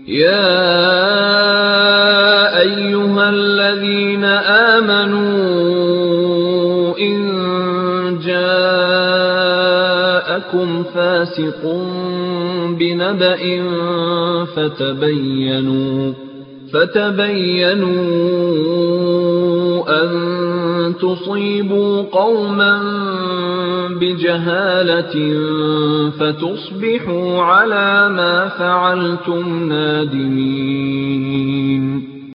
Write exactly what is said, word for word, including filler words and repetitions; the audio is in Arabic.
يَا أَيُّهَا الَّذِينَ آمَنُوا إِن جَاءَكُمْ فَاسِقٌ بِنَبَإٍ فَتَبَيَّنُوا فَتَبَيَّنُوا أَن تُصِيبُوا قَوْمًا بِجَهَالَةٍ فَتُصْبِحُوا عَلَىٰ مَا فَعَلْتُمْ نَادِمِينَ